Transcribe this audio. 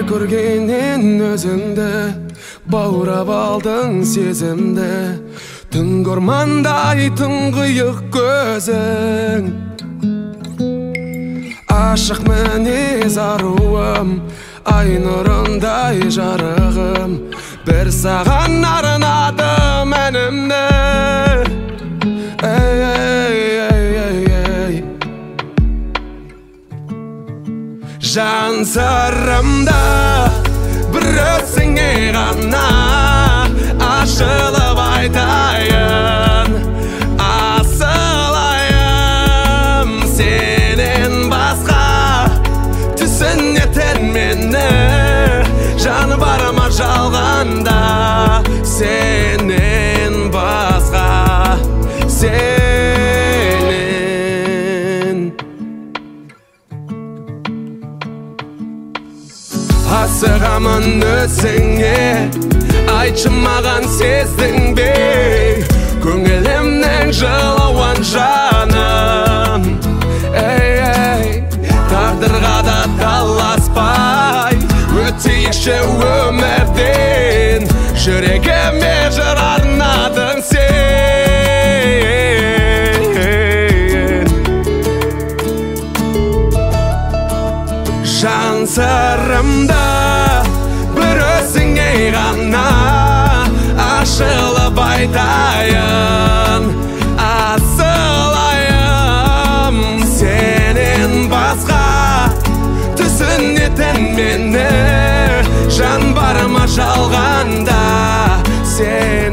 көргеннен өзіңді баурап алдың сезімді түнгі ормандай тұңғиық көзің ашық мінез аруым ай нұрындай жарығым бір саған арнадым әнімді жан сырымда бір өзіңе ғана ашылып айтайын асылайым сенен басқа түсінетін мені жаны барыма жалғанда сенен басқа асығамын өзіңе айтшы маған сездің бе көңілімнің жылауын жаным тағдырға да таласпай өтейікші өмірден жүрегіме жыр арнадың сен жан сырымда бір өзіңе ғана ашылып айтайын асылайым сенен басқа түсінетін мені жан барыма жалғанда сен